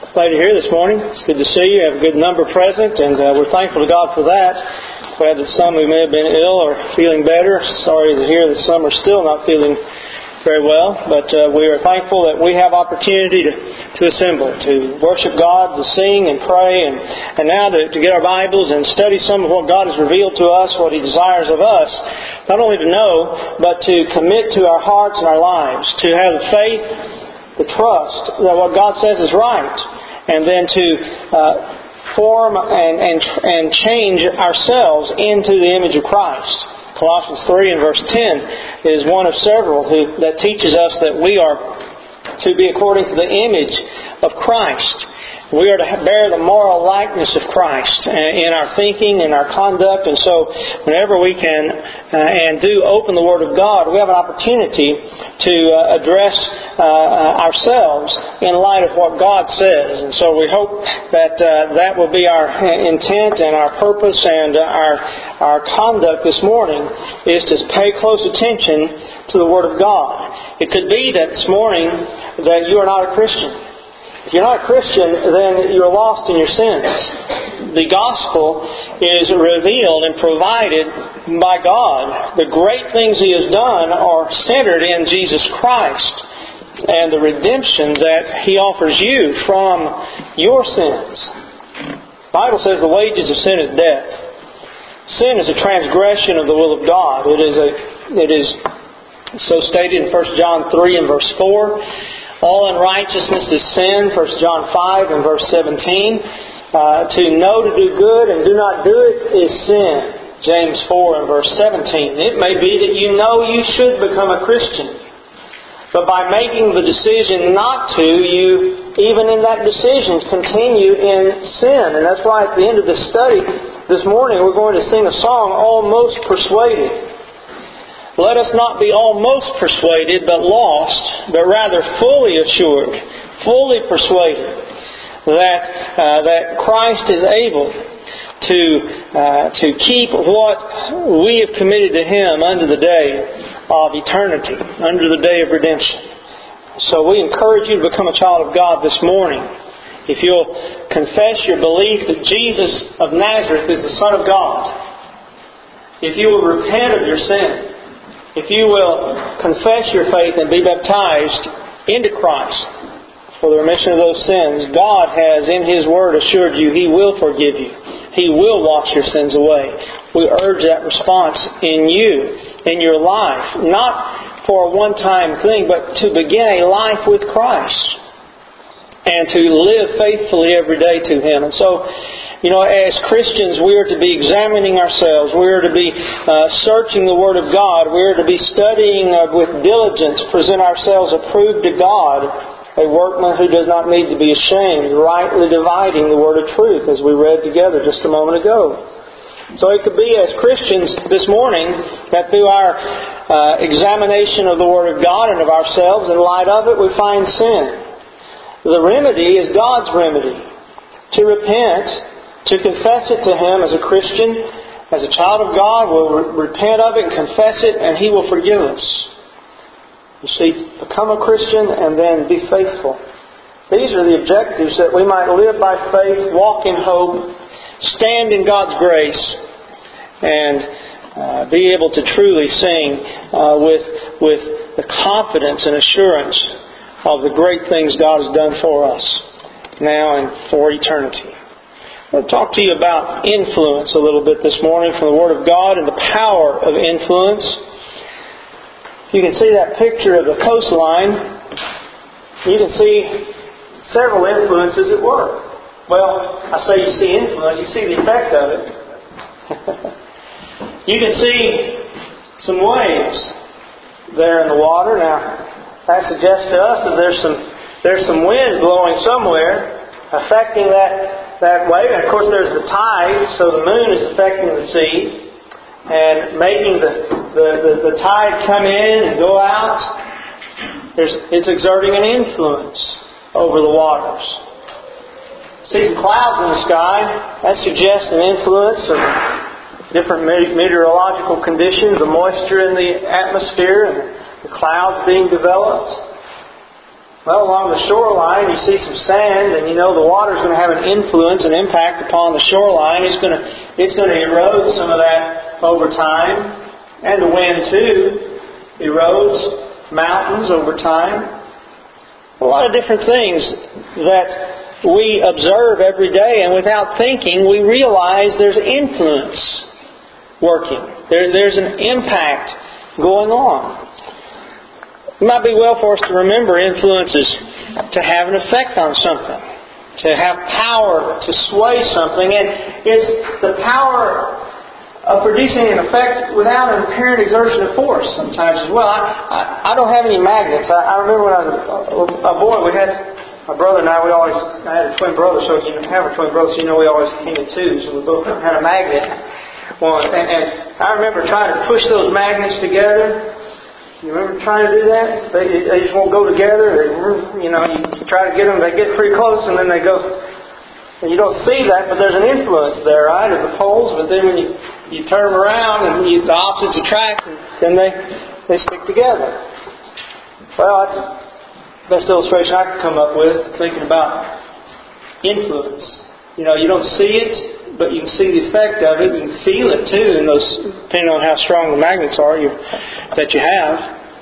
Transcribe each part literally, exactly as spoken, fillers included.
Glad you're here this morning. It's good to see you. Have a good number present, and uh, we're thankful to God for that. Glad that some who may have been ill are feeling better. Sorry to hear that some are still not feeling very well, but uh, we are thankful that we have opportunity to, to assemble, to worship God, to sing and pray, and, and now to, to get our Bibles and study some of what God has revealed to us, what He desires of us, not only to know, but to commit to our hearts and our lives, to have the faith, the trust that what God says is right, and then to uh, form and, and, and change ourselves into the image of Christ. Colossians three and verse ten is one of several who, that teaches us that we are to be according to the image of Christ. We are to bear the moral likeness of Christ in our thinking and our conduct. And so whenever we can uh, and do open the Word of God, we have an opportunity to uh, address uh, ourselves in light of what God says. And so we hope that uh, that will be our intent and our purpose, and our, our conduct this morning is to pay close attention to the Word of God. It could be that this morning that you are not a Christian. If you're not a Christian, then you're lost in your sins. The gospel is revealed and provided by God. The great things He has done are centered in Jesus Christ and the redemption that He offers you from your sins. The Bible says the wages of sin is death. Sin is a transgression of the will of God. It is a, it is so stated in First John three and verse four. All unrighteousness is sin, First John five and verse seventeen. Uh, to know to do good and do not do it is sin, James four and verse seventeen. It may be that you know you should become a Christian, but by making the decision not to, you, even in that decision, continue in sin. And that's why at the end of this study this morning, we're going to sing a song, Almost Persuaded. Let us not be almost persuaded, but lost, but rather fully assured, fully persuaded that uh, that Christ is able to uh, to keep what we have committed to Him unto the day of eternity, unto the day of redemption. So we encourage you to become a child of God this morning. If you'll confess your belief that Jesus of Nazareth is the Son of God, if you will repent of your sin, if you will confess your faith and be baptized into Christ for the remission of those sins, God has in His Word assured you He will forgive you. He will wash your sins away. We urge that response in you, in your life, not for a one-time thing, but to begin a life with Christ and to live faithfully every day to Him. And so, you know, as Christians, we are to be examining ourselves. We are to be uh, searching the Word of God. We are to be studying uh, with diligence, present ourselves approved to God, a workman who does not need to be ashamed, rightly dividing the Word of truth, as we read together just a moment ago. So it could be as Christians this morning that through our uh, examination of the Word of God and of ourselves, in light of it, we find sin. The remedy is God's remedy. To repent, to confess it to Him as a Christian, as a child of God, we'll re- repent of it and confess it, and He will forgive us. You see, become a Christian and then be faithful. These are the objectives, that we might live by faith, walk in hope, stand in God's grace, and uh, be able to truly sing uh, with, with the confidence and assurance of the great things God has done for us now and for eternity. I want to talk to you about influence a little bit this morning from the Word of God and the power of influence. You can see that picture of the coastline. You can see several influences at work. Well, I say you see influence, you see the effect of it. You can see some waves there in the water. Now, that suggests to us that there's some there's some wind blowing somewhere affecting that that wave. And of course there's the tide, so the moon is affecting the sea and making the, the, the, the tide come in and go out. There's, it's exerting an influence over the waters. See some clouds in the sky. That suggests an influence of different meteorological conditions, the moisture in the atmosphere and the clouds being developed. Well, along the shoreline, you see some sand, and you know the water's going to have an influence and impact upon the shoreline. It's going to, it's going to erode some of that over time. And the wind, too, erodes mountains over time. A lot of different things that we observe every day, and without thinking, we realize there's influence working. There, there's an impact going on. It might be well for us to remember influences to have an effect on something, to have power to sway something, and it's the power of producing an effect without an apparent exertion of force sometimes as well. I, I, I don't have any magnets. I, I remember when I was a, a boy, we had, my brother and I, we always, I had a twin brother, so you have a twin brother, so you know we always came in twos, and we both had a magnet. One, and, and I remember trying to push those magnets together. You remember trying to do that? They, they just won't go together. They, you know, you try to get them, they get pretty close, and then they go. And you don't see that, but there's an influence there, right, of the poles. But then when you, you turn them around and you, the opposites attract, and then they they stick together. Well, that's the best illustration I could come up with, thinking about influence. You know, you don't see it, but you can see the effect of it. You can feel it too, in those, depending on how strong the magnets are you, that you have.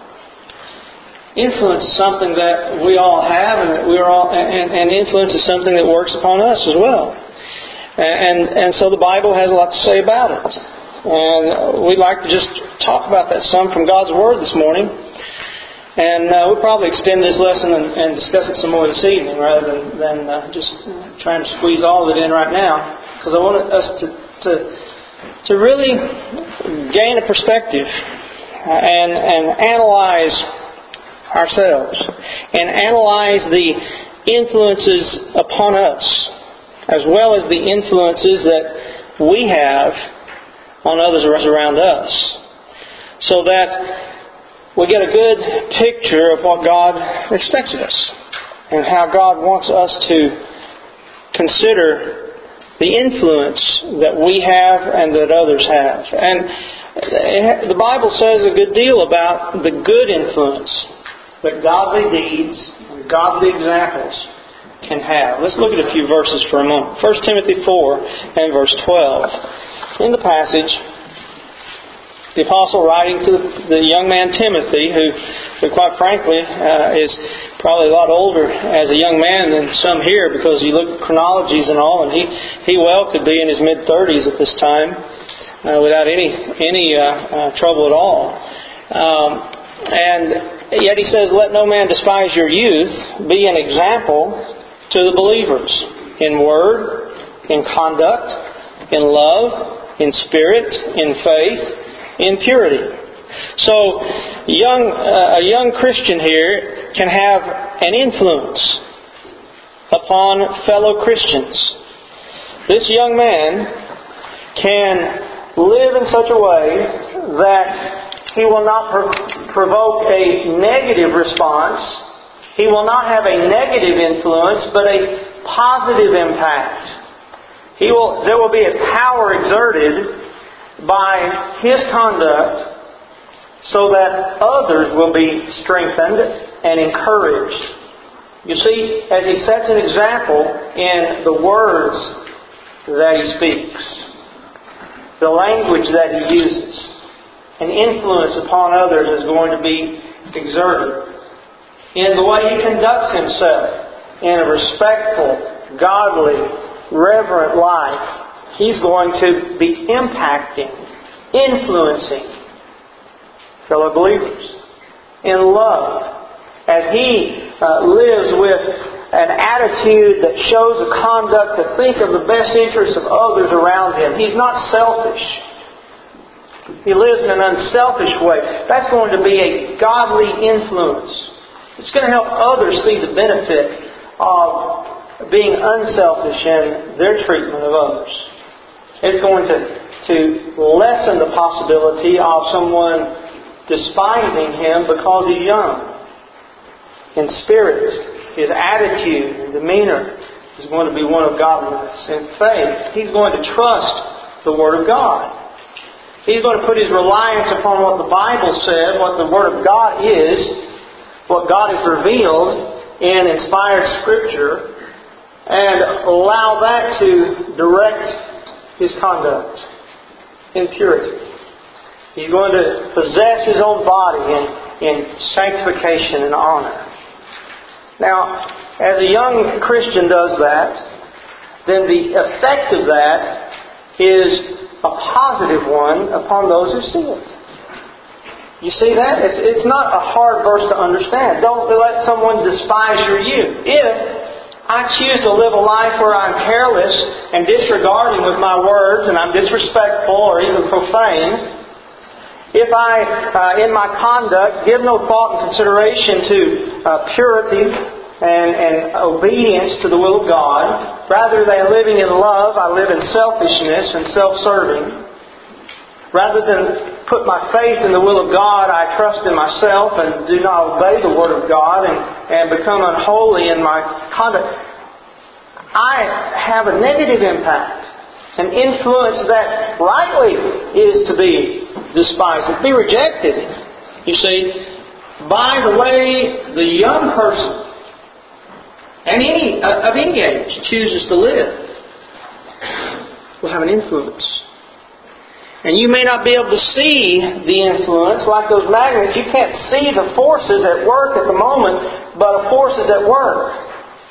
Influence is something that we all have, and that we're all, and, and influence is something that works upon us as well. And and so the Bible has a lot to say about it. And we'd like to just talk about that some from God's Word this morning. And uh, we'll probably extend this lesson and, and discuss it some more this evening, rather than, than uh, just trying to squeeze all of it in right now. Because I want us to, to to really gain a perspective and and analyze ourselves and analyze the influences upon us, as well as the influences that we have on others around us, so that we get a good picture of what God expects of us and how God wants us to consider the influence that we have and that others have. And the Bible says a good deal about the good influence that godly deeds and godly examples can have. Let's look at a few verses for a moment. First Timothy four and verse twelve. In the passage, the apostle writing to the young man Timothy, who, who quite frankly, uh, is probably a lot older as a young man than some here, because you look at chronologies and all, and he, he well could be in his mid-thirties at this time uh, without any any uh, uh, trouble at all. Um, and yet he says, "Let no man despise your youth. Be an example to the believers in word, in conduct, in love, in spirit, in faith, in purity." So, young, uh, a young Christian here can have an influence upon fellow Christians. This young man can live in such a way that he will not pro- provoke a negative response. He will not have a negative influence, but a positive impact. He will. There will be a power exerted by his conduct, so that others will be strengthened and encouraged. You see, as he sets an example in the words that he speaks, the language that he uses, an influence upon others is going to be exerted. In the way he conducts himself in a respectful, godly, reverent life, he's going to be impacting, influencing fellow believers in love, as he uh, lives with an attitude that shows a conduct to think of the best interests of others around him. He's not selfish. He lives in an unselfish way. That's going to be a godly influence. It's going to help others see the benefit of being unselfish in their treatment of others. It's going to, to lessen the possibility of someone despising him because he's young. In spirit, his attitude and demeanor is going to be one of godliness. In faith, he's going to trust the Word of God. He's going to put his reliance upon what the Bible says, what the Word of God is, what God has revealed, in inspired Scripture and allow that to direct his conduct in purity. He's going to possess his own body in, in sanctification and honor. Now, as a young Christian does that, then the effect of that is a positive one upon those who see it. You see that? It's, it's not a hard verse to understand. Don't let someone despise your youth. If I choose to live a life where I'm careless and disregarding with my words, and I'm disrespectful or even profane, if I, uh, in my conduct, give no thought and consideration to uh, purity and, and obedience to the will of God, rather than living in love, I live in selfishness and self-serving. Rather than put my faith in the will of God, I trust in myself and do not obey the Word of God and, and become unholy in my conduct. I have a negative impact, an influence that rightly is to be despised, to be rejected. You see, by the way the young person and any uh, of any age chooses to live will have an influence. And you may not be able to see the influence like those magnets. You can't see the forces at work at the moment, but a force is at work.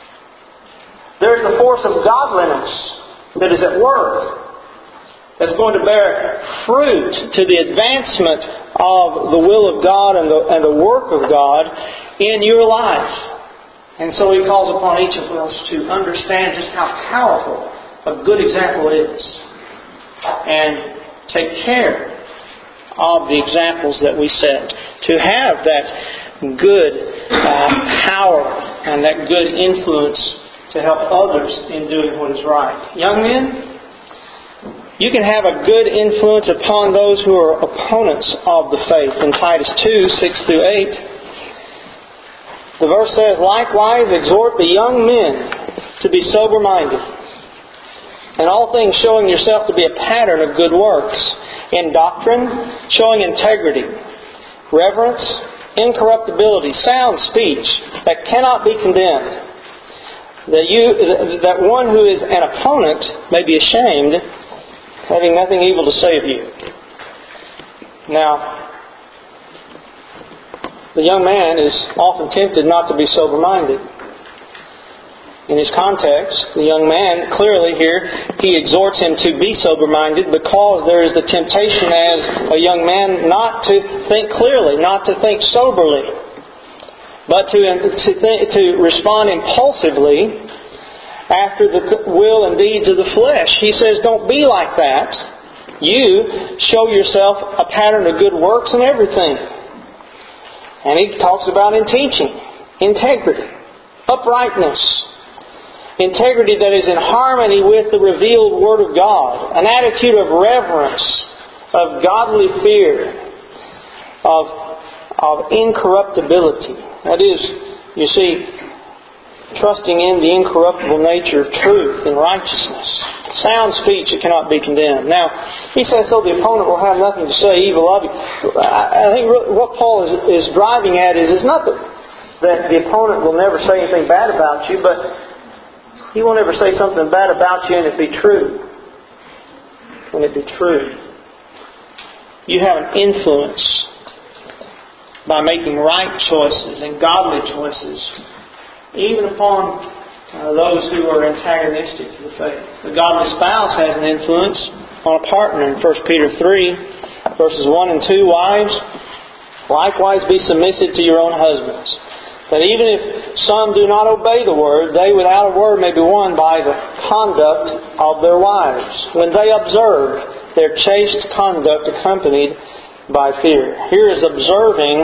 There's the force of godliness that is at work, that's going to bear fruit to the advancement of the will of God and the, and the work of God in your life. And so He calls upon each of us to understand just how powerful a good example is, and take care of the examples that we set, to have that good uh, power and that good influence to help others in doing what is right. Young men, you can have a good influence upon those who are opponents of the faith. In Titus two, six through eight, the verse says, "Likewise exhort the young men to be sober-minded, in all things showing yourself to be a pattern of good works, in doctrine showing integrity, reverence, incorruptibility, sound speech that cannot be condemned, that you, that one who is an opponent may be ashamed, having nothing evil to say of you." Now, the young man is often tempted not to be sober-minded. In his context, the young man, clearly here, he exhorts him to be sober-minded because there is the temptation as a young man not to think clearly, not to think soberly, but to, to, think, to respond impulsively after the will and deeds of the flesh. He says, don't be like that. You show yourself a pattern of good works in everything. And he talks about in teaching, integrity, uprightness, integrity that is in harmony with the revealed Word of God, an attitude of reverence, of godly fear, of, of incorruptibility. That is, you see, trusting in the incorruptible nature of truth and righteousness. Sound speech that cannot be condemned. Now, he says, so the opponent will have nothing to say evil of you. I think what Paul is, is driving at is, it's not that, that the opponent will never say anything bad about you, but he won't ever say something bad about you and it be true. And it be true. You have an influence by making right choices and godly choices, even upon uh, those who are antagonistic to the faith. The godly spouse has an influence on a partner. In First Peter three, verses one and two, wives, likewise be submissive to your own husbands, that even if some do not obey the word, they without a word may be won by the conduct of their wives, when they observe their chaste conduct accompanied by fear. Here is observing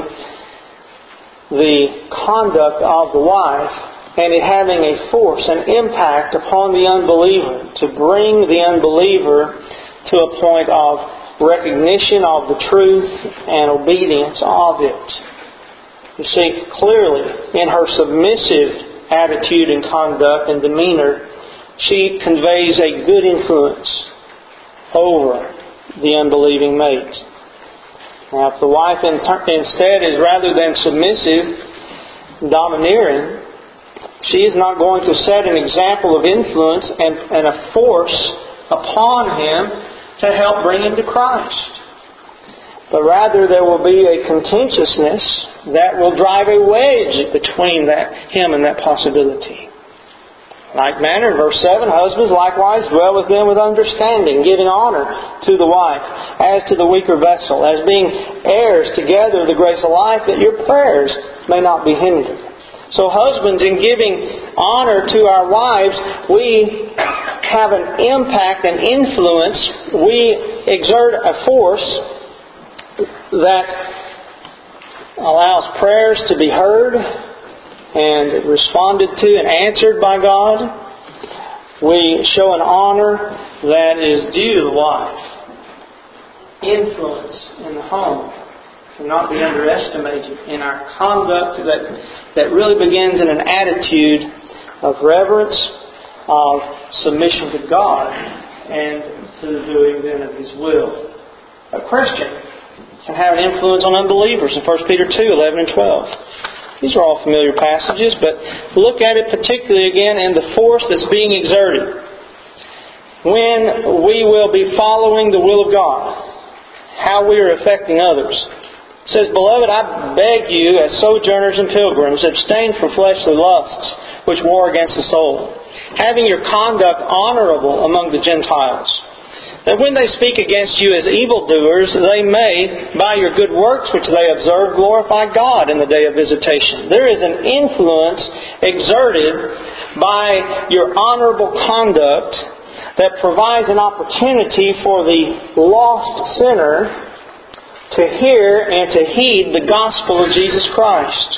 the conduct of the wife and it having a force, an impact upon the unbeliever to bring the unbeliever to a point of recognition of the truth and obedience of it. You see, clearly, in her submissive attitude and conduct and demeanor, she conveys a good influence over the unbelieving mate. Now, if the wife instead is rather than submissive, domineering, She is not going to set an example of influence and, and a force upon him to help bring him to Christ. But rather there will be a contentiousness that will drive a wedge between that him and that possibility. Like manner, in verse seven, husbands likewise dwell with them with understanding, giving honor to the wife, as to the weaker vessel, as being heirs together of the grace of life, that your prayers may not be hindered. So husbands, in giving honor to our wives, we have an impact, an influence. We exert a force that allows prayers to be heard and responded to and answered by God. We show an honor that is due to the wife. Influence in the home cannot be underestimated in our conduct that, that really begins in an attitude of reverence, of submission to God, and to the doing then of His will. A Christian can have an influence on unbelievers in First Peter two, eleven and twelve. These are all familiar passages, but look at it particularly again in the force that's being exerted. When we will be following the will of God, how we are affecting others. It says, Beloved, I beg you, as sojourners and pilgrims, abstain from fleshly lusts, which war against the soul, having your conduct honorable among the Gentiles, that when they speak against you as evildoers, they may, by your good works which they observe, glorify God in the day of visitation. There is an influence exerted by your honorable conduct that provides an opportunity for the lost sinner to hear and to heed the gospel of Jesus Christ.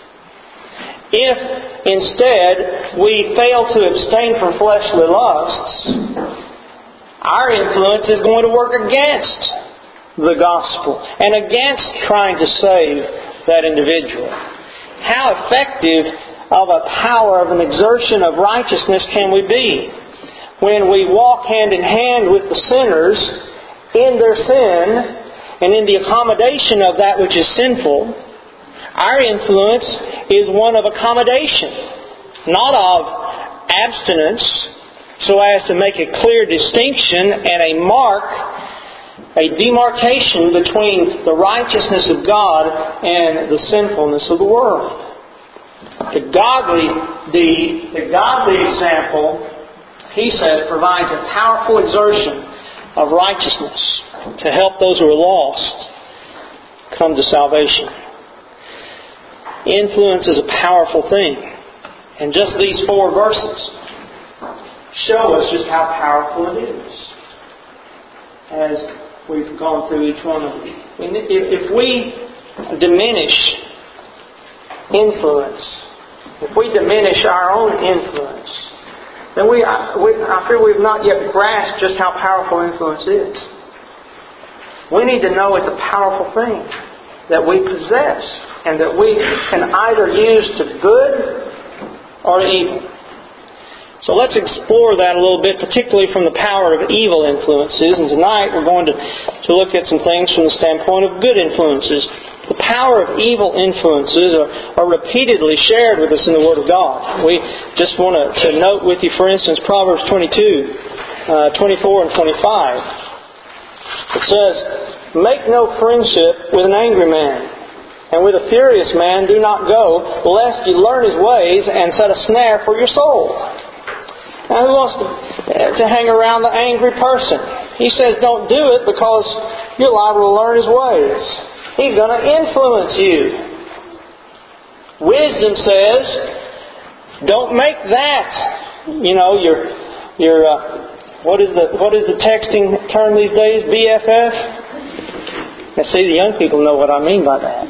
If instead we fail to abstain from fleshly lusts, our influence is going to work against the gospel and against trying to save that individual. How effective of a power of an exertion of righteousness can we be when we walk hand in hand with the sinners in their sin and in the accommodation of that which is sinful? Our influence is one of accommodation, not of abstinence, so as to make a clear distinction and a mark, a demarcation between the righteousness of God and the sinfulness of the world. The godly, the, the godly example, he said, provides a powerful exertion of righteousness to help those who are lost come to salvation. Influence is a powerful thing. And just these four verses show us just how powerful it is as we've gone through each one of them. If we diminish influence, if we diminish our own influence, then we, I feel we've not yet grasped just how powerful influence is. We need to know it's a powerful thing that we possess and that we can either use to good or evil. So let's explore that a little bit, particularly from the power of evil influences. And tonight we're going to, to look at some things from the standpoint of good influences. The power of evil influences are, are repeatedly shared with us in the Word of God. We just want to, to note with you, for instance, Proverbs twenty-two, uh, twenty-four and twenty-five. It says, Make no friendship with an angry man, and with a furious man do not go, lest you learn his ways and set a snare for your soul. Now, who wants to, to hang around the angry person? He says don't do it because you're liable to learn his ways. He's going to influence you. Wisdom says, don't make that, you know, your your uh, what is the what is the texting term these days? B F F. Now, see, the young people know what I mean by that.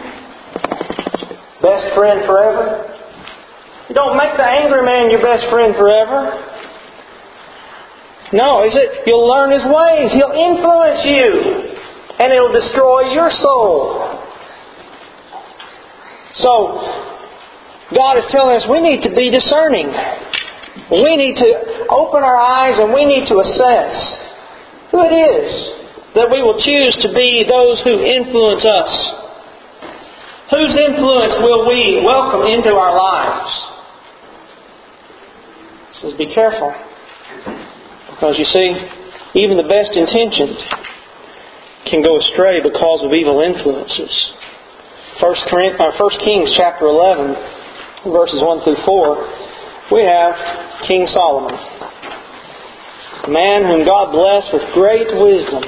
Best friend forever. Don't make the angry man your best friend forever. No, is it? You'll learn his ways. He'll influence you. And it'll destroy your soul. So, God is telling us we need to be discerning. We need to open our eyes and we need to assess who it is that we will choose to be those who influence us. Whose influence will we welcome into our lives? He says, be careful. Because you see, even the best intentioned can go astray because of evil influences. First Kings chapter eleven, verses one through four, we have King Solomon, a man whom God blessed with great wisdom.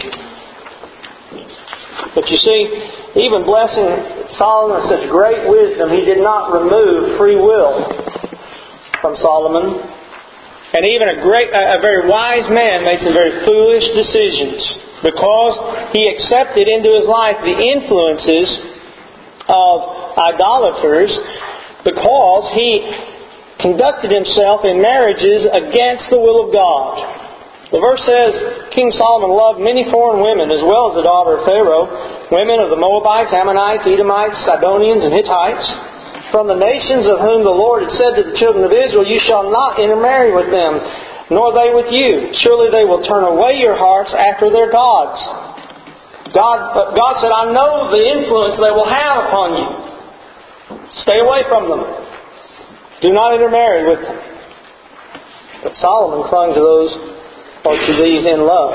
But you see, even blessing Solomon with such great wisdom, he did not remove free will from Solomon. And even a great, a very wise man made some very foolish decisions because he accepted into his life the influences of idolaters, because he conducted himself in marriages against the will of God. The verse says, King Solomon loved many foreign women, as well as the daughter of Pharaoh, women of the Moabites, Ammonites, Edomites, Sidonians, and Hittites, from the nations of whom the Lord had said to the children of Israel, you shall not intermarry with them, nor they with you. Surely they will turn away your hearts after their gods. God, God said, I know the influence they will have upon you. Stay away from them. Do not intermarry with them. But Solomon clung to those or to these in love.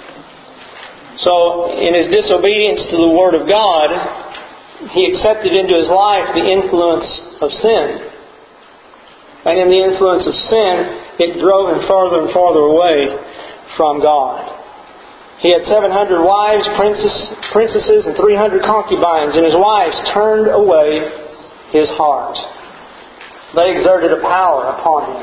So, in his disobedience to the Word of God, he accepted into his life the influence of sin. And in the influence of sin, it drove him farther and farther away from God. He had seven hundred wives, princess, princesses, and three hundred concubines, and his wives turned away his heart. They exerted a power upon him.